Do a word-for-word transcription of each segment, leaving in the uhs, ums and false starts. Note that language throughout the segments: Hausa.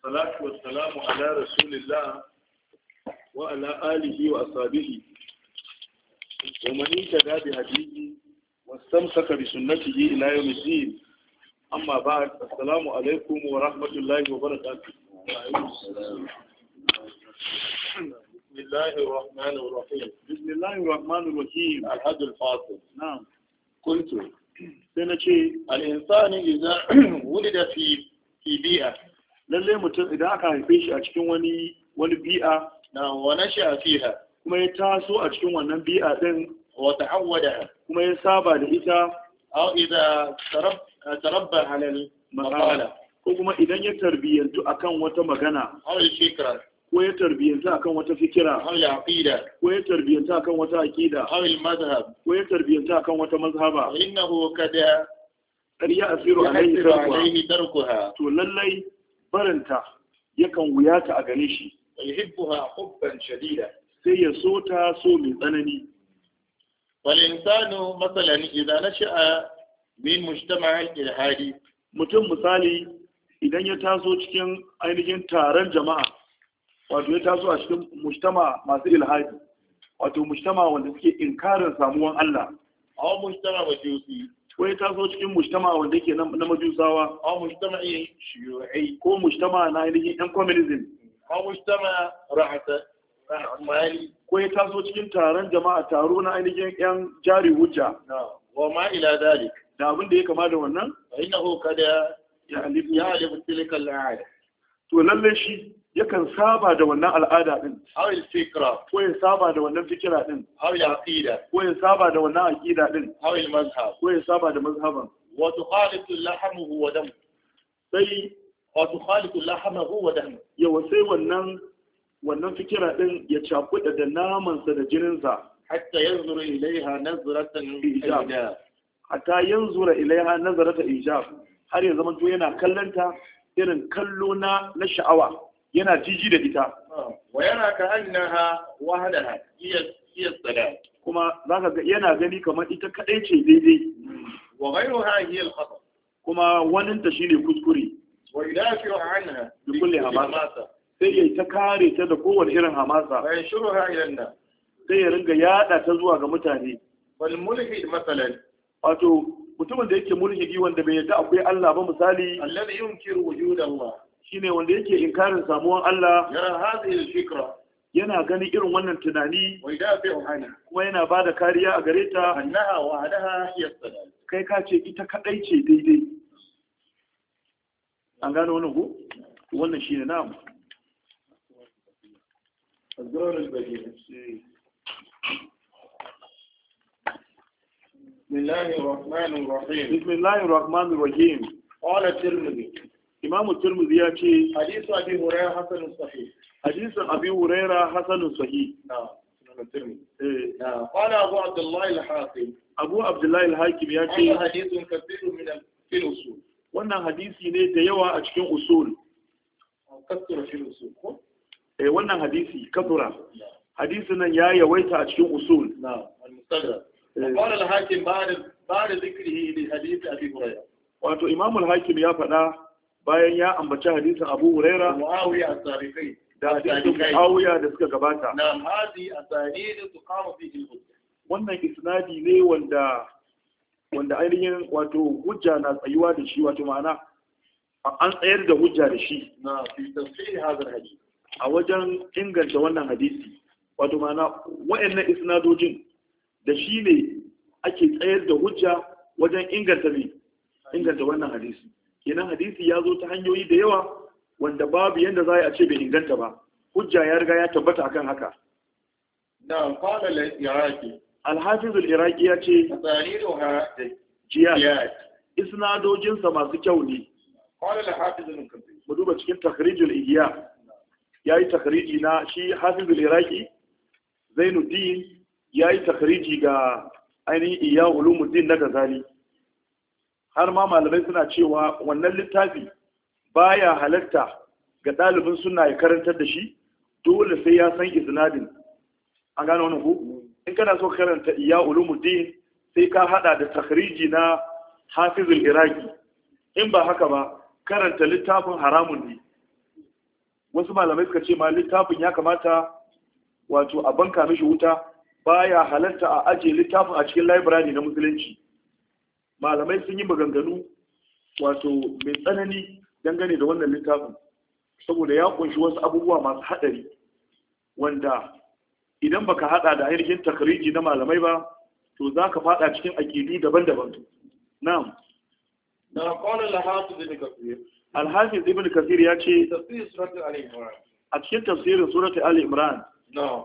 والصلاة والسلام على رسول الله وعلى آله وأصحابه ومن اهتدى بهديه واستمسك بسنته إلى يوم الدين. أما بعد، السلام عليكم ورحمة الله وبركاته. بسم الله الرحمن الرحيم. بسم الله الرحمن الرحيم. الحد الفاصل. نعم. قلت سنتي الإنسان إذا ولد في في بيئة، lalle mutum idan aka haife shi a cikin wani wani bi'a na wani a fiha, kuma ya taso a cikin wannan bi'a din, wa ta'awwada, kuma ya saba da ita, aw idza tarab tarabba ala al-maqala, ko kuma idan ya tarbiyantu akan wata magana, aw al-fikra, ko ya tarbiyantu akan wata fikira, aw al-aqida, ko ya tarbiyantu akan wata aqida, aw al-madhhab, ko ya tarbiyantu akan wata mazhaba, innahu kada qad ya'siru alayhi tarkuha, to lallai barinta yakan wuyata a gare shi, yuhibbuha hubban shadida, sai ya so ta so mai tsanani. wal insanu masalan idza nasha'a min mujtama' al-ilhadi, mutum misali idan ya taso cikin ainihin taron jama'a, wato ya taso a cikin mujtama masu ilhadi, wato mujtama wanda suke inkarin samuwan Allah, aw mujtama majusi, ko ya taso cikin mujtama wanda yake na majusawa, aw mujtama'i shuyu'i, ko mujtama na ainihin yan communism, aw mujtama ra'ata mali, ko ya taso cikin taron jama'a, taro na ainihin yan jari hujja, wa ma ila dalik, da abin da ya kama da wannan, innahu kada ya alifu ya alifu tilka al'ada, to lalle shi yakan saba da wannan al'ada din, aw al-fikra, ko ya saba da wannan fikira din, aw al-aqida, ko ya saba da wannan aqida din, aw al-mazhab, ko ya saba da mazhaban, wa tukhalitu lahmuhu wa dam, sai wa tukhalitu lahmuhu wa dam, yawa sai wannan wannan fikira din ya cakuda da naman sa da jinin sa, hatta yanzuru ilaiha nazratan ijab, hatta yanzura ilaiha nazratan ijab, har ya zama to yana kallanta irin kallo na na sha'awa, yana jiji da ita, wa yana ka annaha wahdaha hiya hiya salat, kuma zaka ga yana gani kamar ita kadai ce daidai, wa ghayruha hiya al-khata, kuma wannan ta shine kuskure, wa yudafi'u anha bi kulli hamasa, sai ya ta kare ta da kowane irin hamasa, wa yashruha ila an-nas, sai ya ringa yada ta zuwa ga mutane. wal mulhid masalan, wato mutumin da yake mulhidi wanda bai yarda akwai Allah ba, misali alladhi yunkiru wujud Allah, shine wanda yake inkarin samuwan Allah, yara hadhihi al-fikra, yana gani irin wannan tunani, wa yadafi'u anha, kuma yana bada kariya a gare ta, annaha wahdaha hiya as-salam, kai ka ce ita kadai ce daidai. An gano wannan ko wannan shine na'am azrar al-badih. بسم الله الرحمن الرحيم. بسم الله الرحمن الرحيم. قال الترمذي، إمام الترمذي يأتي حديث أبي هريرة حسن صحيح. حديث أبي هريرة حسن صحيح. نعم. الترمذي. إيه. نعم. قال أبو عبد الله الحاكم. أبو عبد الله الحاكم يأتي حديث كثير من في الأصول. وأن حديثي ne da yawa a cikin usul. Kasura fi usul. Eh, wannan hadisi kasura. Hadisin nan ya yawaita a cikin usul. Na'am. Al-mustadrak. قال الحاكم بعد بعد ذكره لحديث ابي هريره, wato imam al-hakim ya faɗa bayan ya ambaci hadisin abu huraira, muawiya as-sariqi, da hadisin muawiya da suka gabata, na'am, hadi asanid tuqamu fihi al-hujja, wannan isnadi ne wanda wanda ainihin wato hujja na tsayuwa da shi, wato ma'ana an tsayar da hujja da shi, na fi tafsir hadha al-hadith, a wajen inganta wannan hadisi, wato ma'ana wayannan isnadojin da shi ne ake tsayar da hujja wajen inganta ne inganta wannan hadisi. Kenan hadisi ya zo ta hanyoyi da yawa wanda babu yanda za a ce bai inganta ba, hujja ya riga ya tabbata akan haka. Na qala al-iraqi, al-hafiz al-iraqi ya ce asaniduha jiyad, isnadojin sa masu kyau ne. Qala al-hafiz al-kathir, mu duba cikin takhrij al-ihya, yayi takhriji na shi hafiz al-iraqi Zainuddin, ya yi takhariji ga ainihin iya ulumuddin na Ghazali. Har ma malamai suna cewa wannan littafi baya halatta ga ɗalibin sunna ya karantar da shi, dole sai ya san isnadin. An gano wannan ku? In kana so karanta iya ulumuddin sai ka hada da takhariji na Hafizul Iraqi. In ba haka ba karanta littafin haramun ne. wasu malamai suka ce ma littafin ya kamata wato a banka mishi wuta, baya halatta a ajiye littafin a cikin library na musulunci. Malamai sun yi maganganu wato mai tsanani dangane da wannan littafin, saboda ya kunshi wasu abubuwa masu haɗari wanda idan baka hada da ainihin takariji na malamai ba to za ka fada cikin aƙidu daban-daban. Na'am. Na qala al-hafiz ibn kathir. Al-hafiz ibn kathir ya ce tafsir surat al-imran. A cikin tafsirin surat al-imran. Na'am.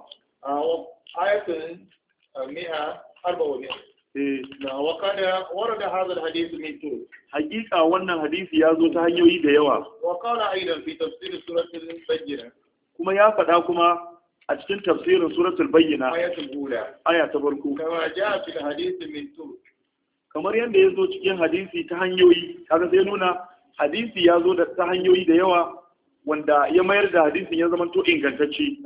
Ayatun mi'a arba wa mi'a. Eh, na wa kada warada hadha al-hadith min turuq. Hakika wannan hadisi ya zo ta hanyoyi da yawa. Wa qala aidan fi tafsir surat al-bayyinah. Kuma ya faɗa kuma a cikin tafsirin suratul bayyina ayatul ula aya ta farko kama jaa fil hadith min turuq, kamar yanda yazo cikin hadisi ta hanyoyi, kaga sai nuna hadisi yazo da ta hanyoyi da yawa wanda ya mayar da hadisin ya zama to ingantacce.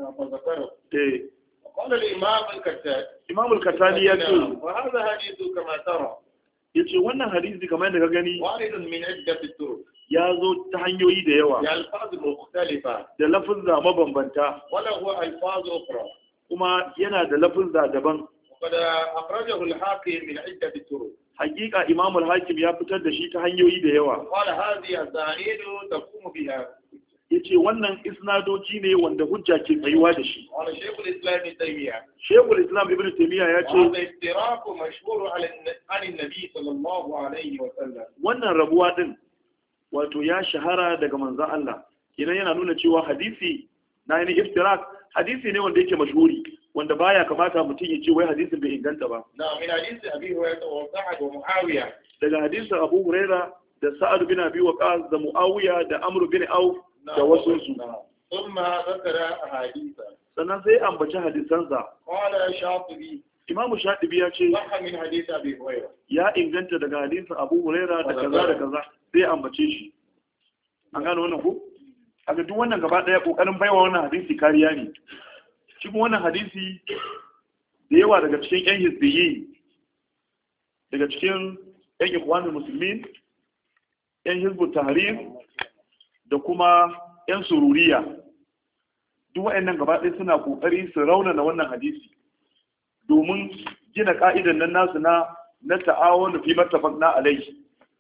eh qala al imam al kattani imam al kattani ya ce wa hadha hadithu kama tara, yace wannan hadisi kamar yadda ka gani waridun min iddat turuq, ya zo ta hanyoyi da yawa ya alfaz mukhtalifa, da lafuzza mabambanta, wala huwa alfaz ukhra, kuma yana da lafuzza daban. وقد أخرجه الحاكم من عدة طرق. حقيقة إمام الحاكم ya fitar da shi ta hanyoyi da yawa. قال هذه الأسانيد تقوم بها. yace wannan isnadoji ne wanda hujja ke tsayuwa da shi. قال شيخ الإسلام ابن تيمية. شيخ الإسلام ابن تيمية ya ce هذا افتراق مشهور على عن النبي صلى الله عليه وسلم. wannan rabuwa din wato ya shahara daga manzon Allah. Idan yana nuna cewa hadisi na yin iftirak hadisi ne wanda yake mashhuri, wanda baya kamata mutum ya ce wai hadisin bai inganta ba. Na min hadisi Abi Hurairah wa Sa'ad wa Muawiya. Daga hadisin Abu Hurairah da Sa'ad bin Abi Waqqas da Muawiya da Amr bin Auf da wasu su. Thumma zakara ahaditha. Sannan sai ambaci hadisansa. Qala Shatibi. Imamu Shatibi ya ce sahha min hadisi Abi Hurairah. Ya inganta daga hadisin Abu Hurairah da kaza da kaza, sai ambace shi. An gano wannan ko? A ga duk wannan gaba daya kokarin baiwa wannan hadisi kariya ne. Cikin wannan hadisi da yawa daga cikin yan hizbiyi, daga cikin yan ikwanul muslimin, yan hizbut tahrir da kuma yan sururiya, duk waɗannan gaba ɗaya suna kokari su raunana wannan hadisi domin gina ka'idan nan nasu na na ta'awun fi mattafaqna alayhi.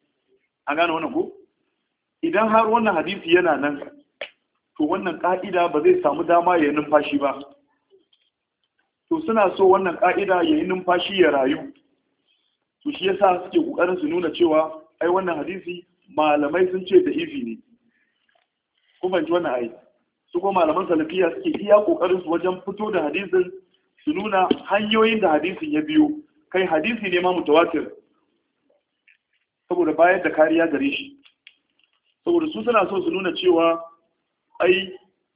An gane wannan ko? Idan har wannan hadisi yana nan, to wannan ka'ida ba zai samu dama ya numfashi ba. To suna so wannan ka'ida ya yi numfashi ya rayu. To shi yasa suke kokarin su nuna cewa ai wannan hadisi malamai sun ce da ifi ne. Kuma ji wannan ai. Su kuma malaman salafiya suke iya kokarin su wajen fito da hadisin, su nuna hanyoyin da hadisin ya biyo. Kai hadisi ne ma mutawatir. Saboda bayar da kariya gare shi. Saboda su suna so su nuna cewa ai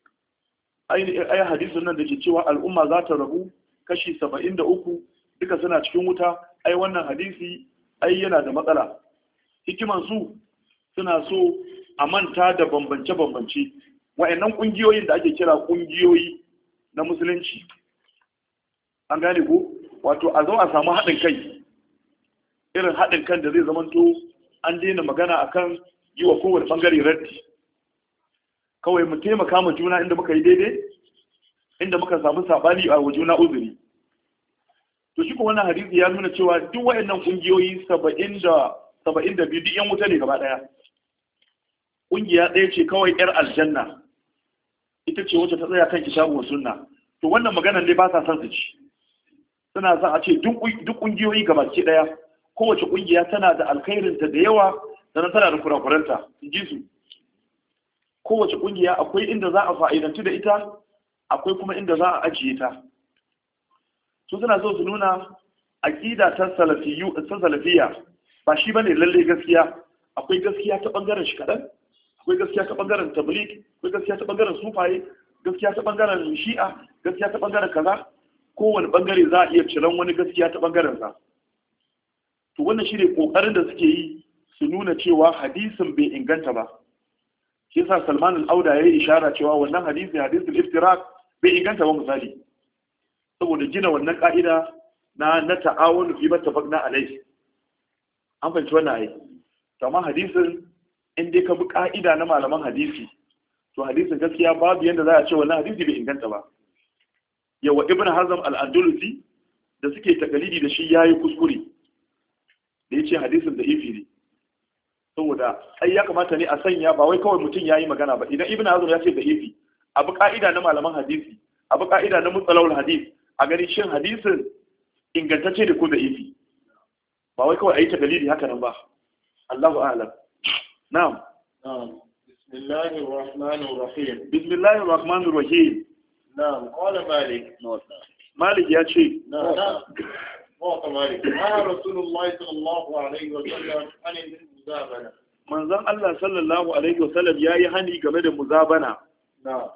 ai hadisin nan da ke cewa al'umma za ta rabu kashi saba'in da uku duka suna cikin wuta, ai wannan hadisi ai yana da matsala. Hikiman su suna so a manta da bambance-bambance wa'annan kungiyoyin da ake kira kungiyoyi na musulunci. An gane ko? Wato a zo a samu haɗin kai, irin haɗin kan da zai zamanto an daina magana akan yi wa kowane ɓangare raddi. Kawai mu taimaka ma juna inda muka yi daidai, inda muka samu saɓani a wa juna uzuri. To shi ko wannan hadisi ya nuna cewa duk waɗannan ƙungiyoyi saba'in da biyu duk ‘yan wuta ne gaba ɗaya. Ƙungiya ɗaya ce kawai ‘yar aljanna, ita ce wacce ta tsaya kan kitabu wa sunna. To wannan maganar ne ba sa son su ci. Suna son a ce duk ƙungiyoyi gaba ke ɗaya, kowace ƙungiya tana da alkhairinta da yawa, sannan tana da kurakuranta, in ji su. Kowace ƙungiya akwai inda za a fa'idantu da ita, akwai kuma inda za a ajiye ta. Su suna so su nuna aƙida ta salafiya ba shi bane lalle gaskiya. Akwai gaskiya ta ɓangaren shi kaɗan, akwai gaskiya ta ɓangaren tablik, akwai gaskiya ta ɓangaren sufaye, gaskiya ta ɓangaren shi'a, gaskiya ta ɓangaren kaza. Kowane ɓangare za a iya ciran wani gaskiya ta ɓangaren sa. To wannan shi ne ƙoƙarin da suke yi su nuna cewa hadisin bai inganta ba. Shi yasa Salman al-Auda ya yi ishara cewa wannan hadisi hadisul iftirak bai inganta ba misali, saboda gina wannan ka'ida na na ta'awun fi mattafaqna alayhi. An fahimci wannan ai. To amma hadisin in dai ka bi ka'ida na malaman hadisi, to hadisin gaskiya babu yanda za a ce wannan hadisi bai inganta ba. Yawa Ibn Hazm al-Andalusi da suke takalidi da shi yayi kuskure da yace hadisin da ifi ne, saboda ai ya kamata ne a sanya ba wai kawai mutum yayi magana ba. Idan Ibn Hazm ya ce da ifi, abu ka'ida na malaman hadisi, abu ka'ida na mutsalawul hadis, a gani shin hadisin ingantacce da ko da ifi, ba wai kawai ayi takalidi haka nan ba. Allahu a'lam. Na'am. Na'am. Bismillahir Rahmanir Rahim. Bismillahir Rahmanir Rahim. Na'am, qala Malik. Malik ya ce, na'am. Wa Malik. Ma Rasulullahi sallallahu alaihi wa sallam an muzabana. Manzon Allah sallallahu alaihi wa sallam yayi hani game da muzabana. Na'am.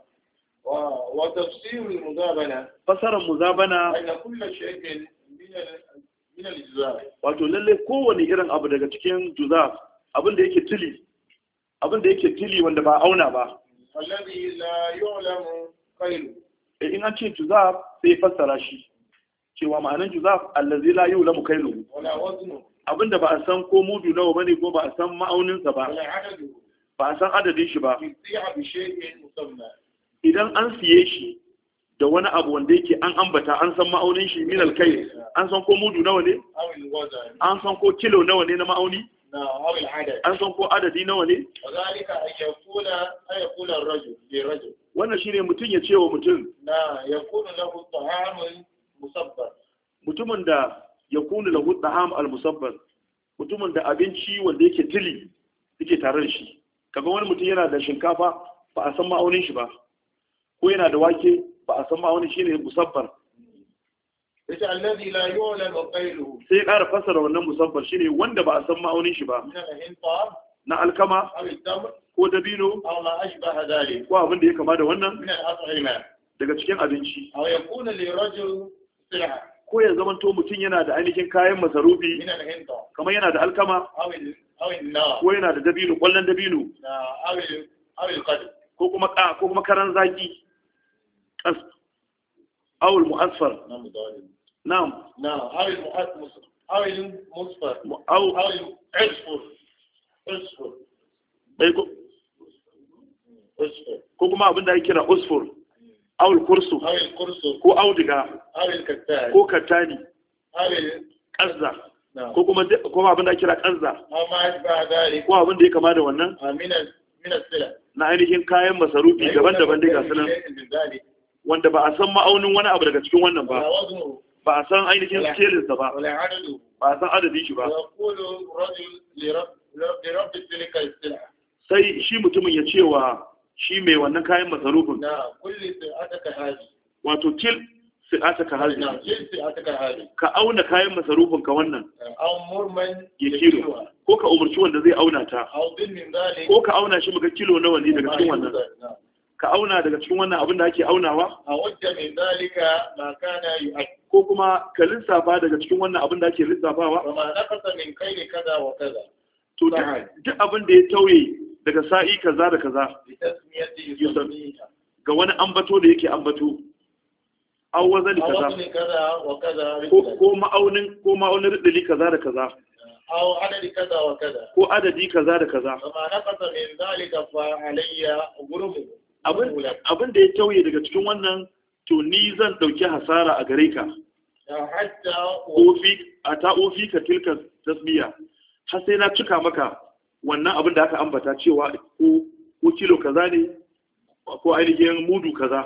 Wa wa tafsir al-muzabana. Fasaran muzabana Anna kullu shay'in min min al-juzaf. Wato lalle kowane irin abu daga cikin juzaf, abin da yake tili, abin da yake tili wanda ba auna ba. Alladhi la yu'lamu qaylu. In an ce juzaf sai fassara shi cewa ma'anar juzaf allazi la yulamu kailu, Wala waznu. abinda ba a san ko mudu nawa bane ko ba a san ma'auninsa ba, Wala adadu. ba a san adadin shi ba. Yusi'a bi shay'in musamma. Idan an siye shi da wani abu wanda yake an ambata an san ma'aunin shi min alkai, an san ko mudu nawa ne, Aw al-wazn. an san ko kilo nawa ne na ma'auni, Na aw al-adad. an san ko adadi nawa ne. وذلك أن يكون أن يكون الرجل لرجل Wannan shine mutum ya ce wa mutum, لا يكون له طعام مصبر mutumin da ya kunu lahu daham al-musabbar, mutumin da abinci wanda yake tili yake tare da shi. Kaga wani mutum yana da shinkafa ba a san ma'aunin shi ba, ko yana da wake ba a san ma'aunin shi ne musabbar. ليس الذي لا يعلم قيله Sai ya ƙara fassara wannan musabbar shine wanda ba a san ma'aunin shi ba, من الهنطة na alkama أو التمر ko dabino أو ما أشبه ذلك ko abin da ya kama da wannan من الأطعمة daga cikin abinci, أو يكون لرجل سلعة ko ya zamanto mutum yana da ainihin kayan masarufi من الهنطة kamar yana da alkama أو ال- أو النار ko yana da dabino, ƙwallon dabino أو ال- أو القدر ko kuma ƙa ko kuma karan zaki kas awul mu'asfar. نعم ضارب. Na'am. نعم أو المؤسفر أو المصفر Au أو العصفر عصفر bai ko عصفر ko kuma abin da ake kira usfur, awul kursu أو القرص ko audiga أو الكتان ko kattani, أو ال- ƙazza نعم ko kuma ko kuma abin da ake kira ƙazza أو ما أشبه ذلك ko abin da ya kama da wannan من ال- من السلع na ainihin kayan masarufi daban-daban dai ga sunan, من ذلك wanda ba a san ma'aunin wani abu daga cikin wannan ولا ba, وزنه ba a san ainihin skelinsa ba, ولا عدده ba a san adadin shi ba. ويقول رجل لرب لرب تلك السلعة Sai shi mutumin ya ce wa shi mai wannan kayan masarufin, نعم كل سلعتك هذه wato kil si'ata ka hazi, نعم كل سلعتك هذه ka auna kayan masarufin ka wannan أو مرمن ya kilo, ko ka umarci wanda zai auna ta, أو ضمن من ذلك ko ka auna shi muga kilo nawa ne daga ما cikin wannan, يوجد. نعم ka auna daga cikin wannan abin da ake aunawa, أو وجه من ذلك ما كان يؤكد ko kuma ka lissafa daga cikin wannan abin da ake lissafawa. وما نقص من كيل كذا وكذا To duk duk abin da ya tauye daga sa'i kaza da kaza بتسمية يسميها ga wani ambato da yake ambato, aw wazani أو kaza وزن كذا وكذا ko رجلا ko ma'aunin ko ma'aunin ridili kaza da kaza أو عدد كذا وكذا ko adadi kaza da kaza. وما نقص من ذلك فعلي غرمه Abin abin da ya tauye daga cikin wannan, to ni zan dauki hasara a gare ka. حتى Ofi a ta ofi ka tilka tasbiya, har sai na cika maka wannan abin da aka ambata cewa ko ko kilo kaza ne ko ainihin mudu kaza,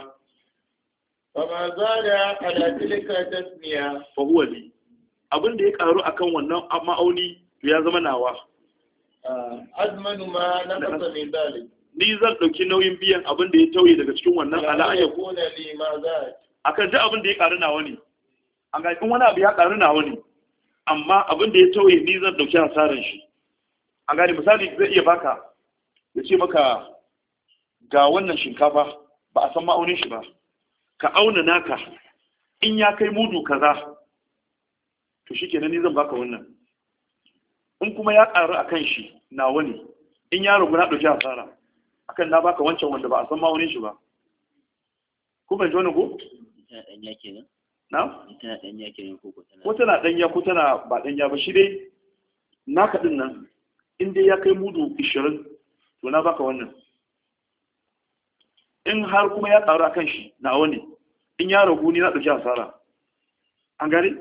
وما زاد على تلك التسمية fa huwa li. Abin da ya karu akan wannan ma'auni to ya zama nawa, آه، أزمن ما نقص من ذلك ni zan dauki nauyin biyan abin da ya tauye daga cikin wannan ala لا an yaku, يكون لي ما زاد akan duk abin da ya karu nawa ne. An ga in wani abu ya karu nawa ne, amma abin da ya tauye ni zan dauki hasaran shi. An gane misali zai iya baka ya ce maka ga wannan shinkafa ba a san ma'aunin shi ba, ka auna naka in ya kai mudu kaza to shikenan ni zan baka wannan, in kuma ya karu akan shi nawa ne, in ya ragu na dauki hasara akan na baka wancan wanda ba a san ma'aunin shi ba. Ku ban ji wannan ko? Tana ɗanya kenan? Na? Tana ɗanya kenan ko ko tana? Ko tana danya ko tana ba danya ba, shi dai naka din nan in dai ya kai mudu ishirin to na baka wannan. in har kuma ya ƙaru akan shi nawa ne, in ya ragu ni na ɗauki asara. An gane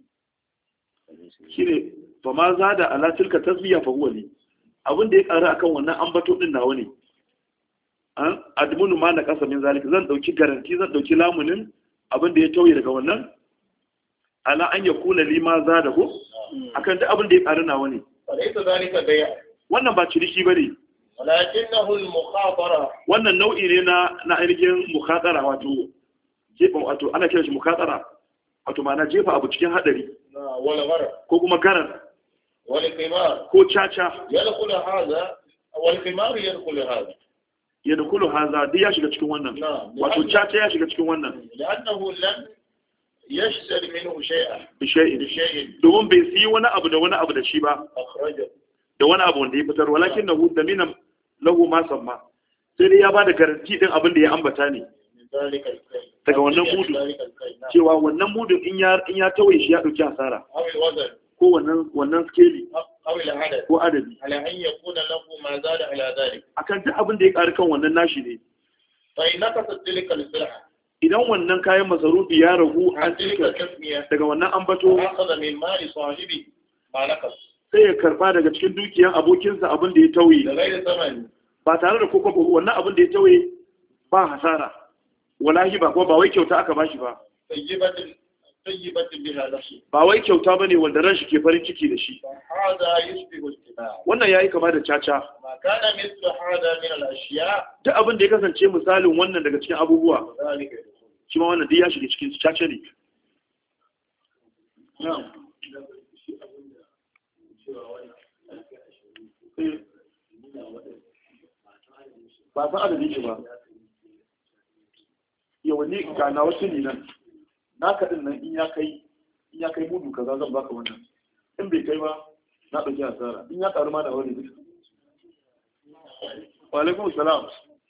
shi ne fa ma za da ala tilka tasbiya fa huwa li, abin da ya ƙaru akan wannan ambato din nawa ne. An admunu ma na kasa min zalika, zan ɗauki garanti, zan ɗauki lamunin abin da ya tauye daga wannan, ala an ya kula li ma za da ko akan duk abin da ya ƙaru nawa ne. Falaita zalika bai'a. Wannan ba ciniki bane. Walakinahu al-mukhatara. Wannan nau'i ne na na ainihin mukhatara, wato jefa, wato ana kiran shi mukhatara, wato ma'ana jefa abu cikin hadari. Na wala mara. Ko kuma garar. Wal qimar. Ko caca. Yadkhulu hadha wal qimar yadkhulu hadha. Yadkhulu hadha duk ya shiga cikin wannan. Wato caca ya shiga cikin wannan. Li'annahu lam yashtari minhu shay'an. Bi shay'in. Bi shay'in. Domin bai siyi wani abu da wani abu da shi ba. Akhrajahu. Da wani abu wanda ya fitar, walakin na hudu minan lahu ma samma, sai dai ya ba da garanti din abin da ya ambata ne daga wannan mudu, cewa wannan mudu in ya in ya tawaye shi ya dauki asara, ko wannan wannan skeli ko adadi, akan duk abin da ya ƙari kan wannan nashi ne. Idan wannan kayan masarufi ya ragu an tilka daga wannan ambato, sai ya karba daga cikin dukiyan abokinsa abin da ya tauye ba tare da koko ba, wannan abin da ya tauye ba hasara, wallahi ba kuma ba wai kyauta aka bashi ba, ba wai kyauta bane wanda ran shi ke farin ciki da shi. Wannan yayi kama da caca. Duk abin da ya kasance misalin wannan daga cikin abubuwa, shi ma wannan duk ya shiga cikin caca ne. Ba san adadin shi ba. Yawa ne ga na wasu ne nan, naka din nan in ya kai in ya kai mudu kaza zan baka wannan, in bai kai ba na ɗauki asara, in ya karu ma da wani duka. Wa alaikum salam.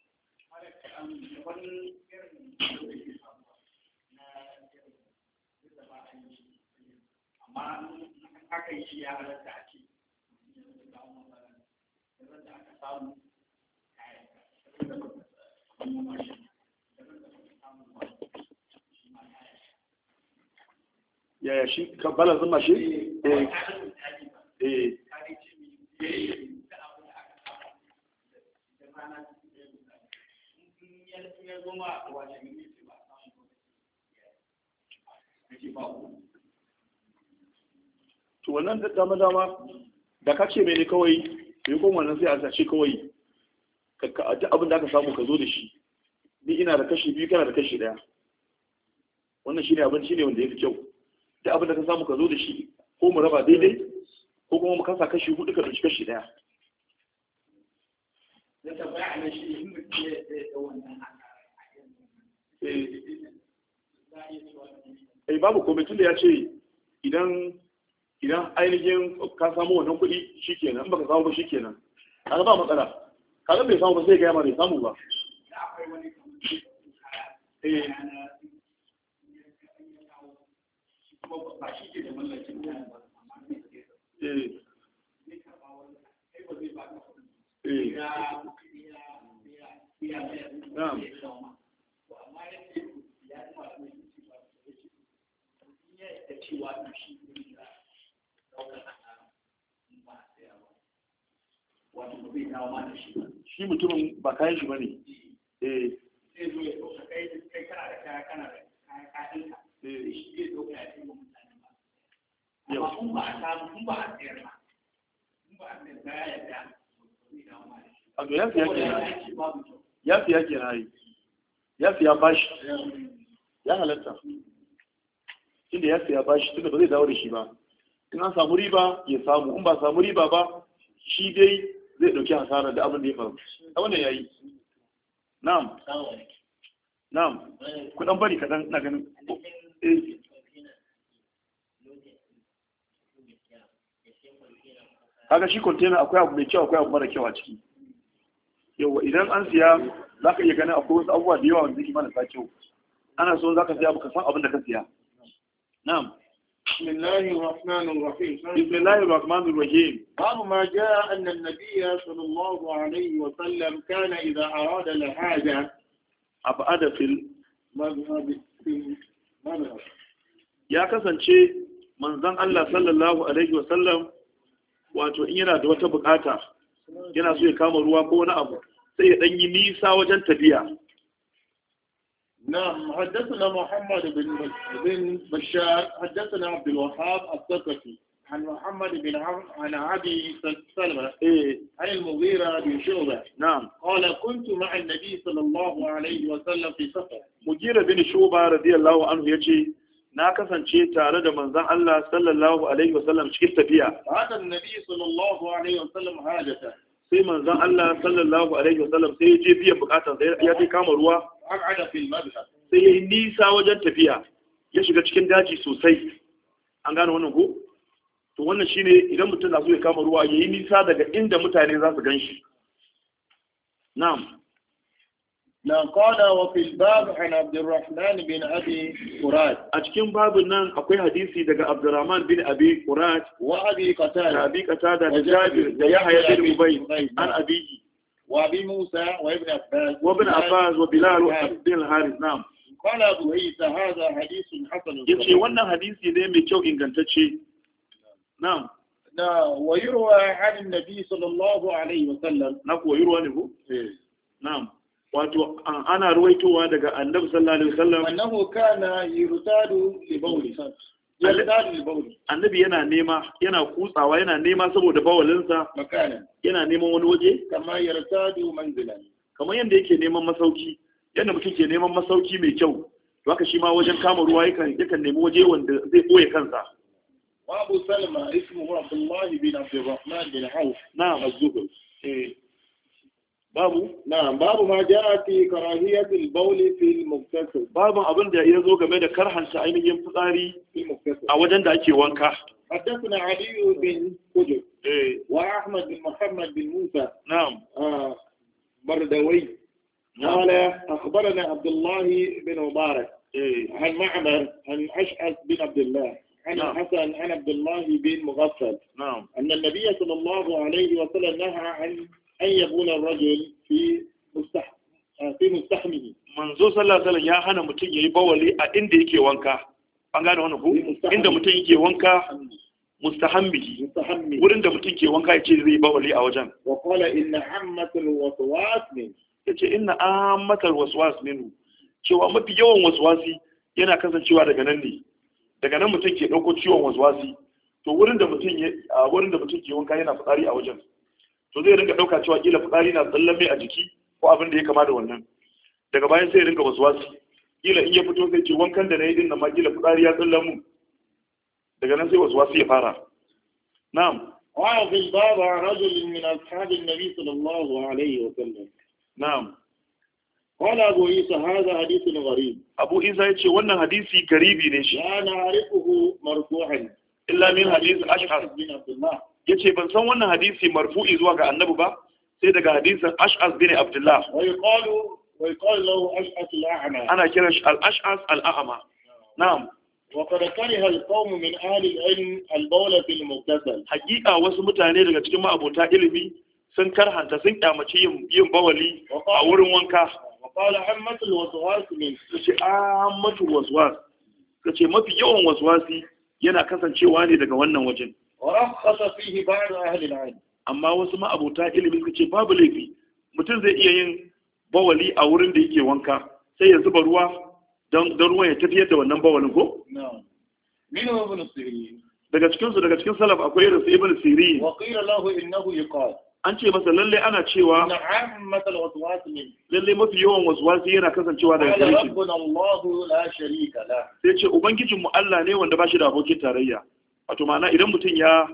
Amma aka yi shi ya halatta a ce da aka samu yaya shi kabbala zama shi? eh eh to wannan dama dama da ka ce mene kawai bai kon wannan sai a sace kawai ka duk abin da aka samu ka zo da shi, ni ina da kashi biyu kana da kashi daya, wannan shine abin shine wanda yafi kyau. Duk abin da ka samu ka zo da shi, ko mu raba daidai ko kuma mu kasa kashi hudu ka dauki kashi daya. Eh babu komai, tunda ya ce idan idan ainihin ka samu wannan kuɗi shikenan, in baka samu ba shikenan, kaga ba matsala. Kaga bai samu ba sai gaya ma bai samu ba. Eh shi mutumin ba kayan shi ba ne. Eh ya fiya ke na yi, ya fiya bashi, ya halatta inda ya fiya bashi tunda ba zai dawo da shi ba. In an samu riba ya samu, in ba samu riba ba shi dai zai dauki hasara da abin da ya faru. A wannan yayi. Na'am. Na'am. Ku dan bari kadan na ganin. Eh. Kaga shi container akwai abu mai kyau akwai abu mara kyau a ciki. Yawa idan an siya zaka iya ganin akwai wasu abubuwa da yawa wanda zai mana sa kyau. Ana so zaka siya baka san abin da ka siya. Na'am. بسم الله الرحمن الرحيم. بسم الله الرحمن الرحيم. باب ما جاء أن النبي صلى الله عليه وسلم كان إذا أراد الحاجة abada fil madhhab ya kasance manzon Allah sallallahu alaihi wasallam wato in yana da wata bukata yana so ya kama ruwa ko wani abu sai ya dan yi nisa wajen tafiya. نعم حدثنا محمد بن بن بشار حدثنا عبد الوهاب الثقفي عن محمد بن عمرو عن أبي سلمة إيه عن المغيرة بن شعبة نعم قال كنت مع النبي صلى الله عليه وسلم في سفر. مغيرة بن شعبة رضي الله عنه يجي na kasance tare da manzon Allah sallallahu alaihi wasallam cikin tafiya. Hada annabi sallallahu alaihi wasallam hajata. Sai manzon Allah sallallahu alaihi wasallam sai ya je biyan bukatar sai ya je kama ruwa. Aqada fil madhhab. Sai ya yi nisa wajen tafiya. Ya shiga cikin daji sosai. An gane wannan ko? To wannan shine idan mutum na so ya kama ruwa yayi nisa daga inda mutane za su ganshi. Na'am. na qala wa fil bab an Abdurrahman bin Abi Qurat. A cikin babin nan akwai hadisi daga Abdurrahman bin Abi Qurat wa Abi Qatada da Abi Qatada da Jabir da Yahya bin Ubay an abihi wa Abi Musa wa Ibn Abbas wa Ibn Abbas wa Bilal bin al-Harith. Na'am. Qala Abu Isa hadha hadithun hasan. Yace wannan hadisi ne mai kyau ingantacce. Na'am. na wa yurwa an annabi sallallahu alaihi wasallam. Na ko yurwa ne ko? Eh. Na'am. Wato ana ruwaitowa daga annabi sallallahu alaihi wasallam annahu kana yurtadu li bawli yurtadu li bawli annabi yana nema yana kutsawa yana nema saboda bawalinsa makana yana neman wani waje kama yurtadu manzilan kamar yanda yake neman masauki yanda mutum ke neman masauki mai kyau to haka shi ma wajen kama ruwa yakan yakan nemi waje wanda zai boye kansa. wa Abu Salma ismuhu Abdullah bin Abdurrahman bin Auf na'am az-Zuhri eh babu na babu ma jaa fi karahiyat al-bawl fi al-mughtasil babu abin da ya zo game da karhanta ainihin fitsari fi al-mughtasil a wajen da ake wanka. حدثنا علي بن حجر eh واحمد بن محمد بن موسى na'am آه بردوي قال اخبرنا عبد الله بن مبارك eh عن معمر عن اشعث بن عبد الله عن نعم. الحسن عن عبد الله بن مغفل na'am ان النبي صلى الله عليه وسلم نهى عن أن يبول الرجل في مستح في مستحمه. manzo sallallahu alaihi wasallam ya hana mutum yayi bawali a inda yake wanka. An gane wannan ko? Inda mutum yake wanka mustahammihi. مستحمه. Wurin da mutum ke wanka yace zai bawali a wajen. وقال إن عامة الوسواس من. Yace inna ammatal waswas minhu. Cewa mafi yawan waswasi yana kasancewa daga nan ne. Daga nan mutum ke dauko ciwon waswasi. To wurin da mutum ya a wurin da mutum ke wanka yana fitsari a wajen. To zai ringa dauka cewa kila fitsari na tsallan mai a jiki ko abin da ya kama da wannan. Daga bayan sai ya ringa waswasi. Kila in ya fito sai ce wankan da nayi din nan ma kila fitsari ya tsallan mu. Daga nan sai waswasi ya fara. Na'am. وفي الباب رجل من أصحاب النبي صلى الله عليه وسلم. Na'am. قال أبو عيسى هذا حديث غريب. Abu Isa ya ce wannan hadisi garibi ne shi. لا نعرفه مرفوعا. Illa min hadisi Ash'ar. بن عبد الله. Yace ban san wannan hadisi marfu'i zuwa ga Annabi ba sai daga hadisin Ash'as bin Abdullah. ويقال ويقال له أشعث الأعمى. Ana kiran shi al-Ash'as al-A'ma. Na'am. وقد كره القوم من أهل العلم البول في المغتسل. Hakika wasu mutane daga cikin ma'abota ilimi sun karhanta sun kyamaci yin yin bawali a wurin wanka. وقال عامة الوسواس من. Kace ammatu waswas. Kace mafi yawan waswasi yana kasancewa ne daga wannan wajen. ورخص فيه بعض أهل العلم. Amma wasu ma'abota ilimi suka ce babu laifi mutum zai iya yin bawali a wurin da yake wanka sai ya zuba ruwa don ruwan ya tafiyar da wannan bawalin ko? نعم. منه ابن السيرين. Daga cikinsu daga cikin salaf akwai irin su ibn Sirin. وقيل له إنه يقال. An ce masa lalle ana cewa إن عامة الوسواس من. lalle mafi yawan waswasi yana kasancewa daga قال gare shi. ربنا الله لا شريك له. Sai ce ubangijin mu Allah ne wanda ba shi da abokin tarayya. Wato ma'ana idan mutum ya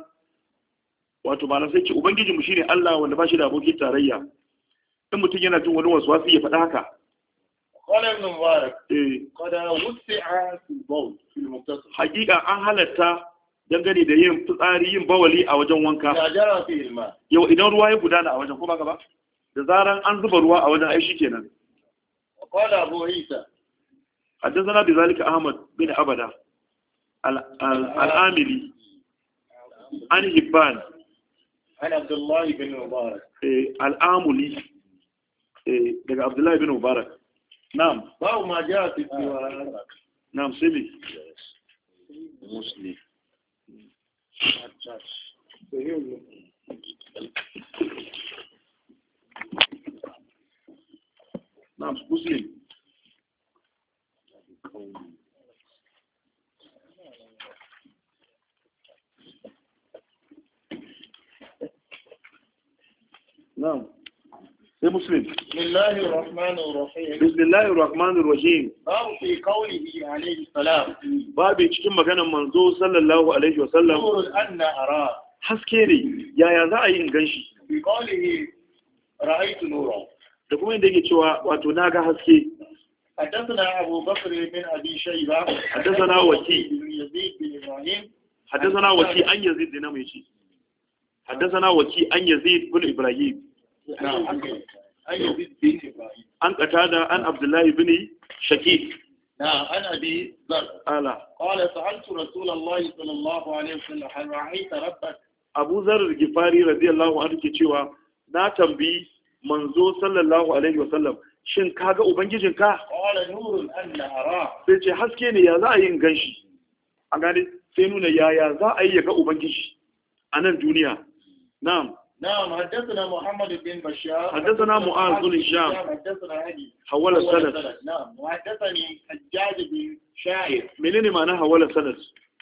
wato ma'ana sai ce ubangijin mu shine Allah wanda ba shi da abokin tarayya. In mutum yana jin wani waswasi ya faɗa haka. قال ابن مبارك. Eh قد وسع في البول في المغتسل. hakika an halatta dangane da yin fitsari yin bawali a wajen wanka. إذا جرى فيه الماء. Yau idan ruwa ya gudana a wajen ko ba ba da zaran an zuba ruwa a wajen ai shikenan. وقال أبو عيسى. حدثنا بذلك أحمد بن عبدة العاملي عن هبان عن عبد الله بن مبارك. العاملي daga Abdullahi bin Mubarak na'am babu ma ja fi istiwa na'am sai Muslim. na'am muslim na'am sai muslim bismillahir rahmanir rahim bismillahir rahmanir rahim babu fi qawlihi alayhi salam babu cikin maganar manzo sallallahu alaihi wasallam nurul anna ara haske ne yaya za a yi in ganshi fi qawlihi ra'aytu nura da kuma inda yake cewa wato naga haske حدثنا أبو بكر بن أبي شيبة حدثنا وكيع بن يزيد بن إبراهيم حدثنا وكيع عن يزيد بن ميشي حدثنا وكيع عن يزيد بن إبراهيم نعم عن يزيد بن إبراهيم عن قتادة عن عبد الله بن شقيق نعم عن أبي ذر قال قال سألت رسول الله صلى الله عليه وسلم هل رأيت ربك أبو ذر الغفاري رضي الله عنه ke cewa na tambayi manzo sallallahu alaihi wasallam shin kaga ubangijinka qala nurun anna ara sai ce haske ne ya za a yi in ganshi a gane sai nuna yaya za a yi ya ga ubangiji a nan duniya na'am نعم حدثنا محمد بن بشار حدثنا معاذ بن هشام حدثنا أبي حول السند نعم وحدثني حجاج بن شاعر menene ma'ana hawala sanad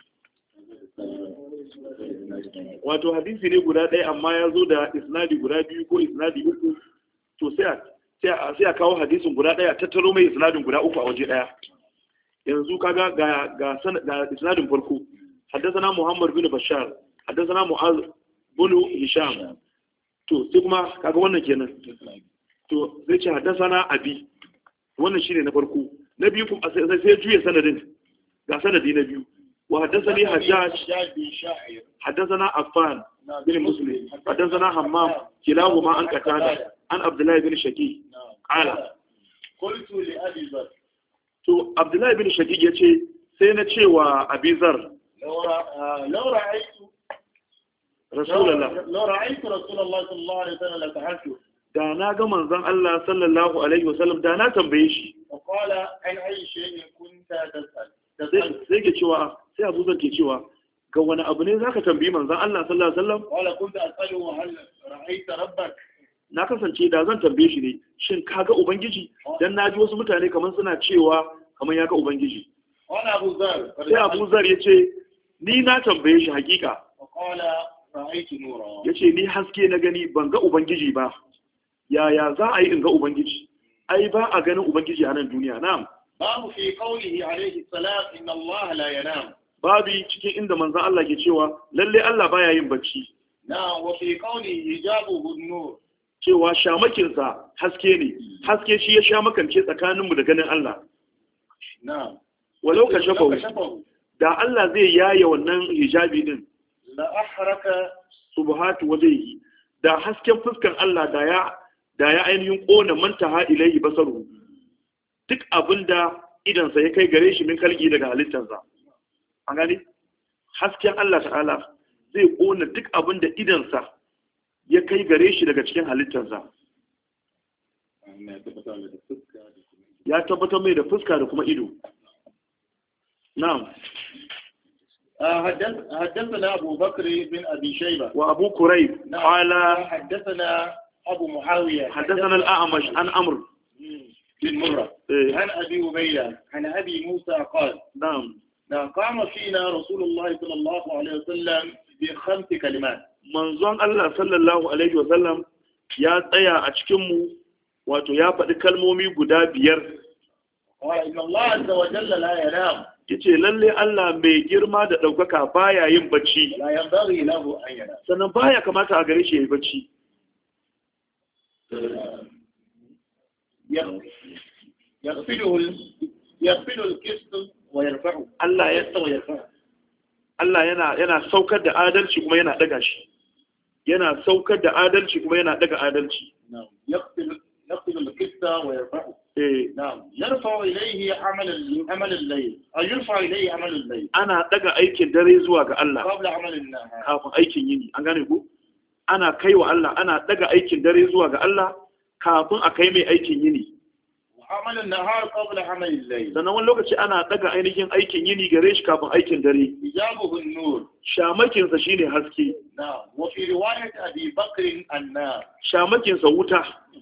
wato hadisi ne guda ɗaya amma ya zo da isnadi guda biyu ko isnadi uku to sai a sai a kawo hadisin guda ɗaya tattaro mai isnadin guda uku a waje ɗaya yanzu kaga ga ga ga isnadin farko haddathana Muhammad bin Bashar haddathana Mu'az bin Hisham to sai kuma kaga wannan kenan to zai ce haddathana Abi wannan shine na farko na biyu kuma sai sai juye sanadin ga sanadi na biyu wa haddathani Hajjaj بن شاعر حدثنا عفان بن مسلم حدثنا حمام كلاهما عن قتادة عن عبد الله بن شقيق قال قلت لأبي ذر to Abdullahi bin Shaqiq yace sai na cewa Abi Zar لو رأيت Rasulullah لو رأيت رسول الله صلى الله عليه وسلم لسألته da na ga manzon Allah sallallahu alaihi wasallam da na tambaye shi وقال عن أي شيء كنت تسأل sai تسأل sai ke cewa sai Abu Zar ke cewa ga wani abu ne zaka tambayi manzon Allah sallallahu alaihi wasallam قال كنت أسأله هل رأيت ربك na kasance da zan tambaye shi ne shin ka ga ubangiji dan naji wasu mutane kamar suna cewa kamar ya ga ubangiji قال أبو ذر sai Abu Zar yace ni na tambaye shi hakika وقال رأيت نورا yace ni haske na gani ban ga ubangiji ba yaya za a yi in ga ubangiji ai ba a ganin ubangiji a nan duniya na'am باب في قوله عليه السلام إن الله لا ينام babi cikin inda manzon Allah ke cewa lalle Allah baya yin bacci نعم وفي قوله حجابه النور cewa shamakinsa haske ne haske shi ya sha makance tsakaninmu da ganin Allah نعم walau ka shafa كشفه da Allah zai yaye wannan hijabi din لأحرك subhatu wajhihi da hasken fuskan Allah da ya da ya ainihin kona mantaha ilayhi basaru duk abinda idansa ya kai gare shi min kalgi daga halittarsa an gani hasken Allah ta'ala zai kona duk abinda idansa ya kai gare shi daga cikin halittarsa ya tabbatar mai da fuska da kuma ido na'am حدث حدثنا أبو بكر بن أبي شيبة وأبو كريب قال حدثنا أبو معاوية حدثنا الأعمش عن أمر بن مرة إيه. عن أبي عبيدة عن أبي موسى قال نعم نعم قام فينا رسول الله صلى الله عليه وسلم بخمس كلمات manzon Allah sallallahu alaihi wasallam ya tsaya a cikinmu wato ya faɗi kalmomi guda biyar قال إن الله عز وجل لا ينام yace lalle Allah mai girma da ɗaukaka baya yin bacci لا ينبغي له أن ينام sannan baya kamata a gare shi yayi bacci يغفله ال- يغفله القسط ويرفعه Allah ya القسط ويرفعه Allah yana yana saukar da adalci kuma yana daga shi yana saukar da adalci kuma yana daga adalci نعم يغفل يغفل القسط ويرفعه eh نعم يرفع إليه عمل ال- عمل الليل أو يرفع إليه عمل الليل ana daga aikin dare zuwa ga Allah قبل عمل النهار kafin aikin yini an gane ku ana kaiwa Allah ana daga aikin dare zuwa ga Allah kafin a kai mai aikin yini amal an-nahar qabla amal al-layl sannan wani lokaci ana daga ainihin aikin yini gare shi kafin aikin dare ijabuhu an-nur shamakin sa shine haske na'am wa fi riwayat abi bakr an-nar shamakin sa wuta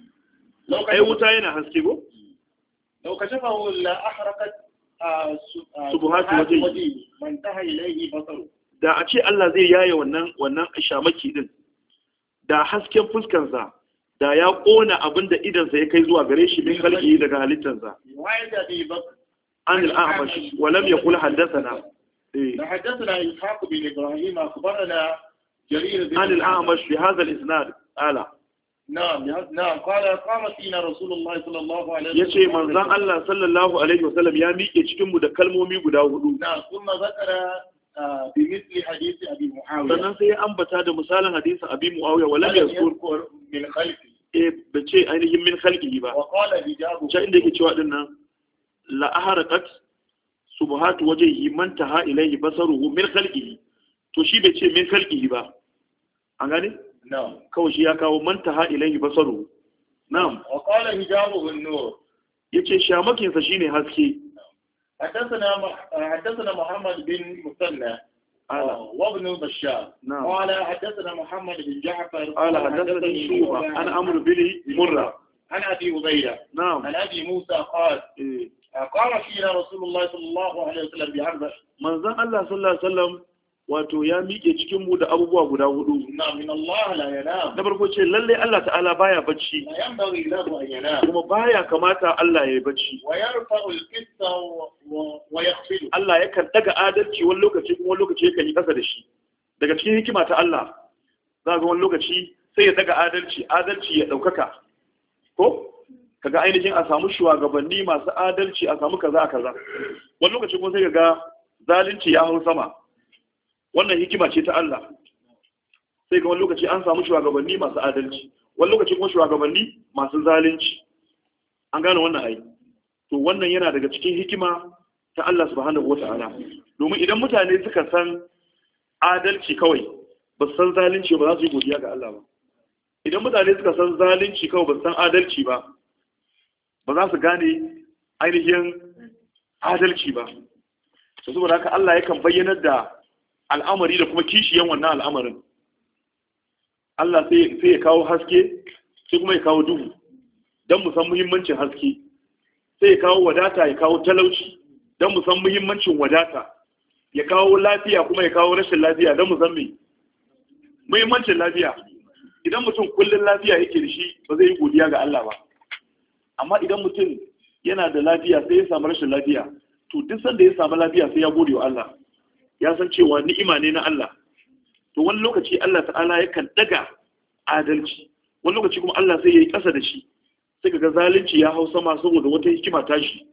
ai wuta yana haske ko law kashafahu la ahraqat subuhatu wajhi man taha ilayhi basaru da a ce Allah zai yaye wannan wannan shamaki din da hasken fuskansa da ya kona abin da idansa ya kai zuwa gare shi min kalki daga halittarsa an al'amash wa lam yaqul haddathana da haddathana ishaq bin ibrahim akhbarana jarir bin an al'amash fi hadha al-isnad ala na'am na'am qala qama fina rasulullah sallallahu alaihi yace manzon Allah sallallahu alaihi wasallam ya miƙe cikin mu da kalmomi guda hudu na'am kuma zakara بمثل حديث أبي معاوية. sannan sai ya ambata da misalin hadisin Abi Muawiya wala yazkur min khalqi. Eh bace ainihin min khalqihi ba. Wa qala hijabu. Sai inda yake cewa dinnan la aharaqat subhatu wajhihi man taha ilayhi basaruhu min khalqihi. To shi bai ce min khalqihi ba. An gane? Na'am. Kawai shi ya kawo man taha ilayhi basaruhu. Na'am. Wa qala hijabuhu an-nur. Yace shamakin sa shine haske. حدثنا حدثنا محمد بن مثنى وابن بشار نعم. قال حدثنا محمد بن جعفر قال حدثني شوبة عن عمرو بن مرة عن ابي عبيده نعم عن ابي موسى قال إيه. قال فينا رسول الله صلى الله عليه وسلم بأربع manzon Allah sallallahu alaihi wasallam wato ya miƙe cikin mu da abubuwa guda hudu na min Allah la yanam na farko ce lalle Allah ta'ala baya bacci la yanbaghi lahu an yanam kuma baya kamata Allah ya yi bacci wa yarfa'u al-qista wa yakhfidu Allah yakan daga adalci wani lokaci kuma wani lokaci yakan yi kasa da shi daga cikin hikima ta Allah za ga wani lokaci sai ya daga adalci adalci ya daukaka ko kaga ainihin a samu shugabanni masu adalci a samu kaza kaza wani lokaci kuma sai ga zalunci ya hau sama wannan hikima ce ta Allah sai ga wani lokaci an samu shugabanni masu adalci wani lokaci kuma shugabanni masu zalunci an gane wannan ai to wannan yana daga cikin hikima ta Allah subhanahu wata'ala domin idan mutane suka san adalci kawai ba su san zalunci ba za su yi godiya ga Allah ba idan mutane suka san zalunci kawai ba su san adalci ba ba za su gane ainihin adalci ba saboda haka Allah yakan bayyanar da al'amari da kuma kishiyan wannan al'amarin Allah sai ya kawo haske sai kuma ya kawo duhu don mu san muhimmancin haske sai ya kawo wadata ya kawo talauci don mu san muhimmancin wadata ya kawo lafiya kuma ya kawo rashin lafiya don mu san me muhimmancin lafiya idan mutum kullum lafiya yake da shi ba zai yi godiya ga Allah ba amma idan mutum yana da lafiya sai ya samu rashin lafiya to duk sanda ya samu lafiya sai ya gode wa Allah ya san cewa ni'ima ne na Allah to wani lokaci Allah ta'ala yakan daga adalci wani lokaci kuma Allah sai yayi kasa da shi sai kaga zalunci ya hau sama saboda wata hikima ta shi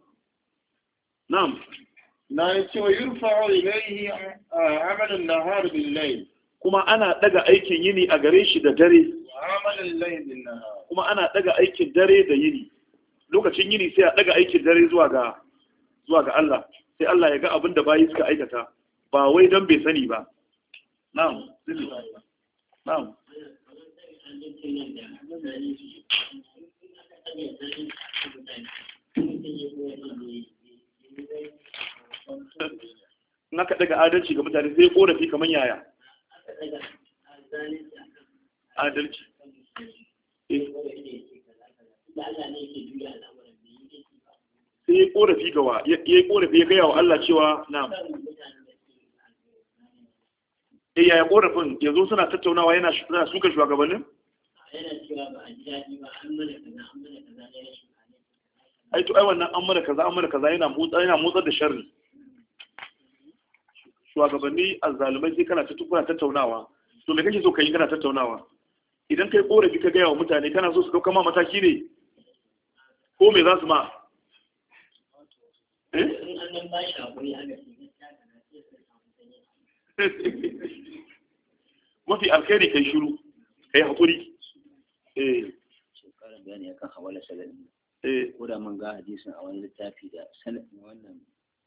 na'am na yace wa yurfa'u ilayhi amal an-nahar bil-layl kuma ana daga aikin yini a gare shi da dare amal al-layl bin-nahar kuma ana daga aikin dare da yini lokacin yini sai a daga aikin dare zuwa ga zuwa ga Allah sai Allah ya ga abin da bayi suka aikata ba wai don bai sani ba. Na'am. Na'am. Na ka daga adalci ga mutane sai korafi kamar yaya. Adalci. Sai ya korafi gawa, ya yi korafi ya gaya wa Allah cewa na eh yaya korafin yanzu suna tattaunawa yana suna suka shugabannin ai to ai wannan an mana kaza an mana kaza yana motsa yana motsar da sharri shugabanni azzalumai sai kana tattaunawa tattaunawa to me kake so kai kana tattaunawa idan kai korafi ka gaya wa mutane kana so su dauka ma mataki ne ko me za su ma eh mafi alkhairi kai shiru kai hakuri eh shekaran bayani akan hawala salami eh ko da mun ga hadisin a wani littafi da sanadin wannan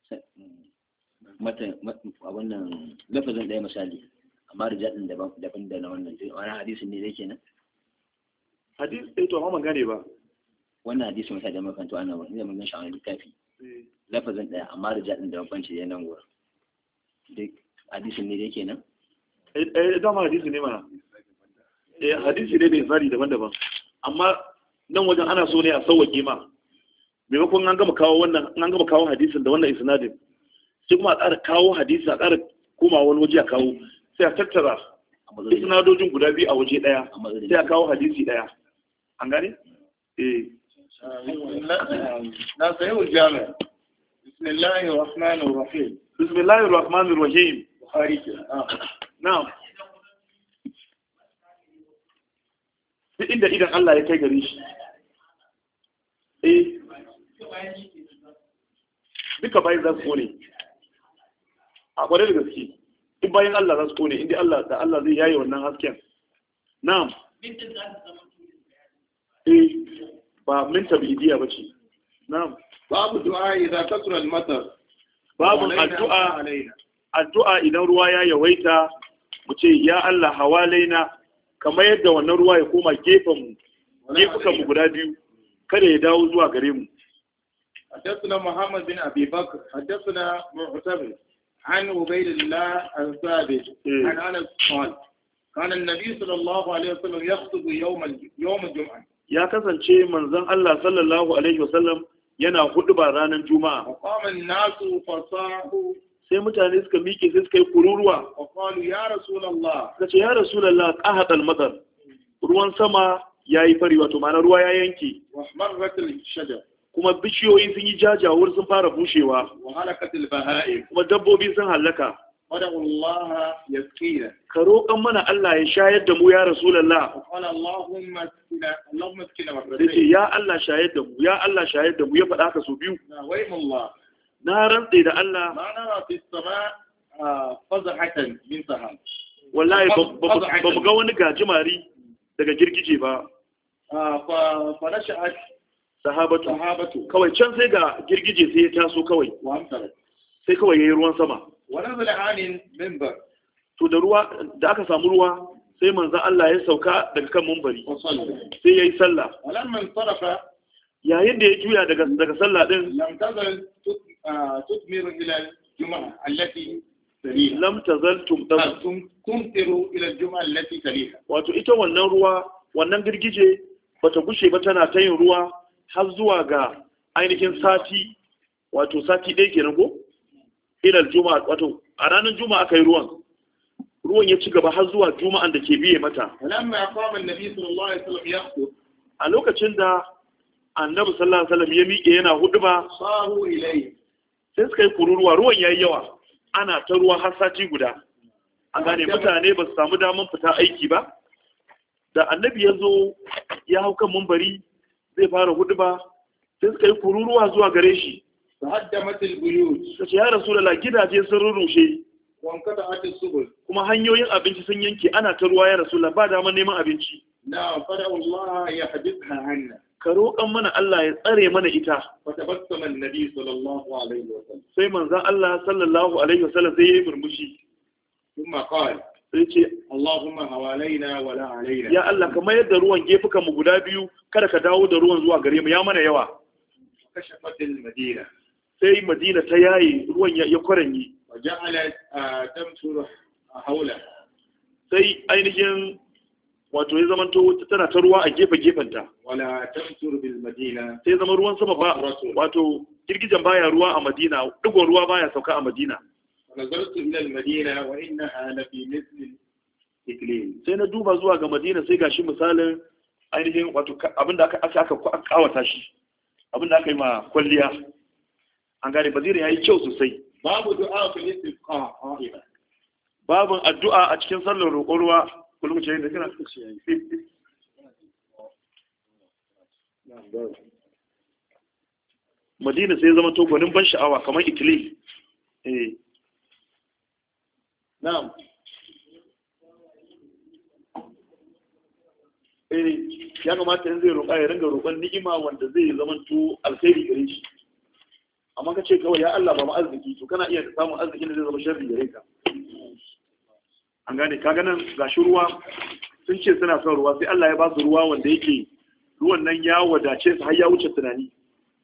mata a wannan lafazin ɗaya misali amma rijadin daban daban da na wannan wani hadisin ne zai kenan hadis eh to amma gane ba wannan hadisi misali da makanto ana wani da mun gan shi a littafi lafazin daya amma rijal din da banci da nan gurin duk hadisin ne dai kenan eh eh dama hadisi ne mana eh hadisi ne da zari daban-daban amma nan wajen ana so ne a sauwake ma maimakon an gama kawo wannan an gama kawo hadisin da wannan isnadin sai kuma a ƙara kawo hadisi a ƙara koma wani waje a kawo sai a tattara isnadojin guda biyu a waje ɗaya sai a kawo hadisi ɗaya an gane eh na sayi jami'a bismillahir rahmanir rahim bismillahir rahmanir rahim bukhari na'am duk inda idan Allah ya kai gare shi eh duka bayan za su kone a kwanar da gaske duk bayan Allah za su kone inda Allah da Allah zai yaye wannan hasken na'am eh ba min tabidiya bace na'am babu du'a idan kasura al-matar babu addu'a addu'a idan ruwa ya yawaita mu ce ya Allah hawalaina kamar yadda wannan ruwa ya koma gefen mu gefukan mu guda biyu kada ya dawo zuwa gare mu. حدثنا محمد بن أبي بكر حدثنا معتمر عن عبيد الله عن ثابت عن أنس قال كان النبي صلى الله عليه وسلم يخطب يوم يوم الجمعة. يا كسان شيء من زن الله صلى الله عليه وسلم yana huɗuba ranar juma'a. وقام الناس فصاحوا sai mutane suka miƙe sai suka yi kururuwa. وقالوا يا رسول الله. Kace ya Rasulullah qahat al-matar. Ruwan sama yayi fari wato ma'ana ruwa ya yanke. واحمرت الشجر. kuma bishiyoyi sun yi jajawar sun fara bushewa kuma dabbobi sun hallaka ka roƙon mana Allah ya shayar da mu ya Rasulallah da ce ya Allah shayar da mu ya Allah shayar da mu ya faɗa ka so biyu na rantse da Allah wallahi ba mu ga wani gajimari daga girgije ba sahabatu sahabatu kawai can sai ga girgije sai ya taso kawai sai kawai yayi ruwan sama wannan zalanin minbar to da ruwa da aka samu ruwa sai manzo Allah ya sauka daga kan minbari sai yayi sallah walamman sarafa yayin da ya juya daga daga sallah din lam tazal tutmiru ila al-jum'a allati taliha lam tazal tumtiru ila al-jum'a allati taliha wato ita wannan ruwa wannan girgije bata gushe ba tana ta yin ruwa har zuwa ga ainihin sati wato sati ɗaya kenan ko ilal juma'a wato a ranar juma'a aka yi ruwan ruwan ya ci gaba har zuwa juma'an da ke biye mata lamma qama an-nabi sallallahu alaihi wasallam yakhutub a lokacin da annabi sallallahu alaihi wasallam ya miƙe yana huduba sahu ilayhi sai suka yi kururuwa ruwan yayi yawa ana ta ruwa har sati guda an gane mutane ba su samu daman fita aiki ba da annabi ya zo ya hau kan mumbari zai fara huduba sai suka yi kururuwa zuwa gare shi tahaddamat al-buyut kace ya rasulullah gidaje sun rurrushe wankata atis subul kuma hanyoyin abinci sun yanke ana ta ruwa ya rasulullah ba daman neman abinci na fada Allah ya haditha anna ka roƙan mana Allah ya tsare mana ita fa tabassama an-nabi sallallahu alaihi wasallam sai manzon Allah sallallahu alaihi wasallam sai yayi murmushi kuma qala sai ce Allahumma hawalaina wala alaina ya Allah kamar yadda ruwan gefukan mu guda biyu kada ka dawo da ruwan zuwa gare mu ya mana yawa kashafatil madina sai madina ta yayi ruwan ya kwaranye waja'alat tamsuru haula sai ainihin wato ya zama to tana ta ruwa a gefe gefenta wala tamsuru bil madina sai zama ruwan sama ba wato girgijen baya ruwa a madina digon ruwa baya sauka a madina nazartu ila al madina wa innaha la fi mithl iklim sai na duba zuwa ga madina sai gashi misalin ainihin wato abinda aka aka aka kawata shi abinda aka yi ma kwalliya an gane madina yayi kyau sosai babu du'a fil istisqa qa'ima babun addu'a a cikin sallar roƙon ruwa kullum ce da kana madina sai zama to gwanin ban sha'awa kamar italy eh na'am eh ya kamata yanzu zai roƙa ya ringa roƙon ni'ima wanda zai zama to alkhairi gare shi amma ka ce kawai ya Allah ba mu arziki to kana iya samun arziki da zai zama sharri gare ka an gane ka ganin gashi ruwa sun ce suna son ruwa sai Allah ya ba su ruwa wanda yake ruwan nan ya wadace su har ya wuce tunani.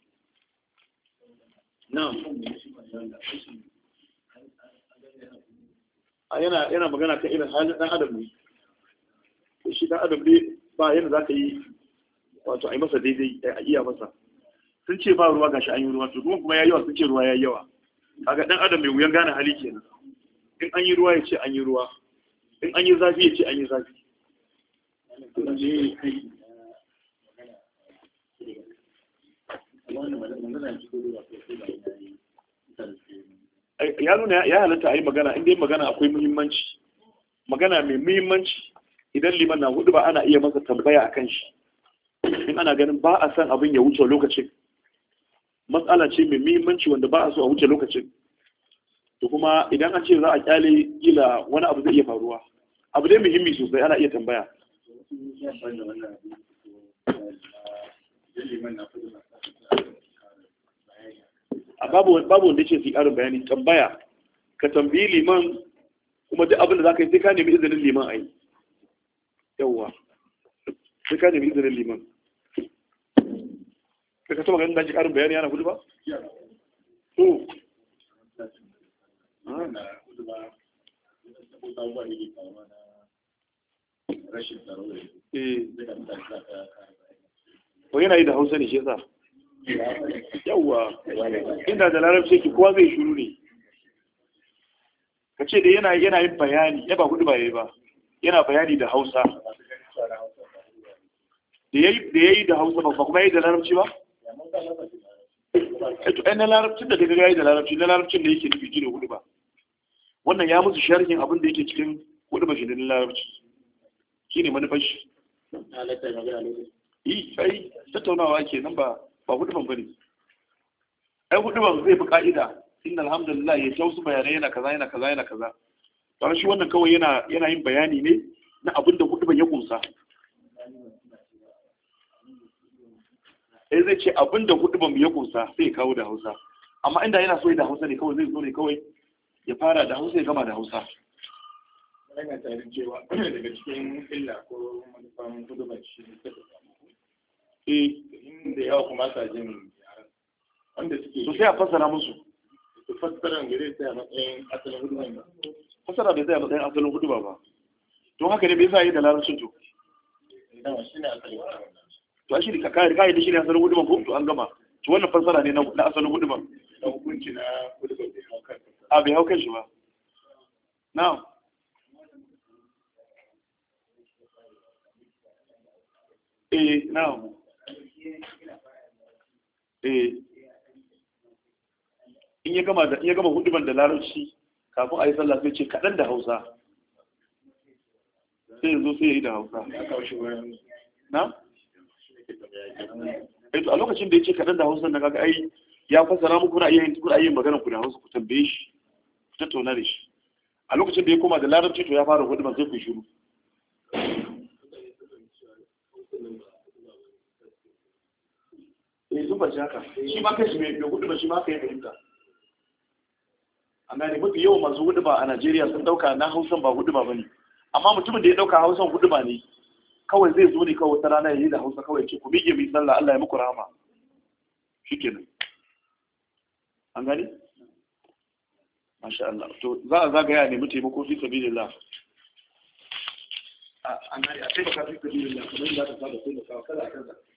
Na'am. A yana yana magana kan irin halin dan adam ne. Shi dan adam ne ba yadda za ka yi wato a yi masa daidai a iya masa. Sun ce ba ruwa gashi an yi ruwa to kuma kuma yayi yawa sun ce ruwa yayi yawa. Kaga dan adam mai wuyan gane hali kenan. In an yi ruwa ya ce an yi ruwa. In an yi zafi ya ce an yi zafi. Ya nuna ya halatta a yi magana inda yin magana akwai muhimmanci. Magana mai muhimmanci idan liman na hudu ba ana iya masa tambaya a kan shi. In ana ganin ba a san abin ya wuce lokacin. Matsala ce mai muhimmanci wanda ba a so a wuce lokacin. To kuma idan an ce za a kyale gila wani abu zai iya faruwa. Abu dai muhimmi sosai ana iya tambaya. A babu babu wanda ce su ƙarin bayani tambaya ka tambayi liman kuma duk abin da za ka yi sai ka nemi izinin liman a yi yawwa sai ka nemi izinin liman ka ka taba ganin da ke ƙarin bayani yana gudu ba? to rashin tsaro ko yana yi da hausa ne shi yasa yawwa inda da larabci ki kowa zai shuru ne ka ce da yana yana yin bayani ya ba hudu ba yayi ba yana bayani da hausa da yayi da yayi da hausa ba kuma yayi da larabci ba to ai na larabcin da daga yayi da larabci na larabcin da yake nufi da hudu ba wannan ya musu sharhin abin da yake cikin hudu ba shi da larabci shine manufar shi yi sai tattaunawa ke nan ba ba huduban bane ai huduban zai bi ka'ida inna alhamdulillah ya tausu bayanai yana kaza yana kaza yana kaza to shi wannan kawai yana yana yin bayani ne na abin da huduban ya kunsa eh zai ce abin da huduban ya kunsa sai ya kawo da Hausa amma inda yana so da Hausa ne kawai zai zo ne kawai ya fara da Hausa ya gama da Hausa ana tsarin cewa daga cikin illa ko manufan huduban shi ne eh inda yawa kuma sa jin yaran wanda suke to sai a fassara musu to fassaran gare sai a matsayin asalin huduban ba fassara bai sai a matsayin asalin huduba ba to haka ne bai sa yi da larabcin to dama shi ne asalin huduban to a shi ne ka kai da shi ne asalin huduban ko to an gama to wannan fassara ne na asalin huduban da hukunci na huduban bai hau kan a bai hau kan shi ba na'am eh na'am eh in ya gama da in ya gama huduban da larabci kafin a yi sallah sai ce kaɗan da Hausa sai ya zo sai ya yi da Hausa na? eh to a lokacin da ya ce kaɗan da Hausa na kaga ai ya fassara muku kuna iya yin kuna iya magana ku da Hausa ku tambaye shi ku tattauna da shi a lokacin da ya koma da larabci to ya fara huduban sai ku shiru eh sun bace haka shi ma kai shi mai hudu ba shi ma kai fahimta amma ne mafi yawan masu hudu ba a Najeriya sun dauka na Hausan ba hudu ba bane amma mutumin da ya dauka Hausan hudu ba ne kawai zai zo ne kawai wata rana yayi da Hausa kawai ce ku miƙe mi sallah Allah ya muku rahama shikenan an gani masha Allah to za a zagaya ne mu taimako fi sabilillah an gani a taimaka fi sabilillah kamar yadda ta saba taimaka kada a kansa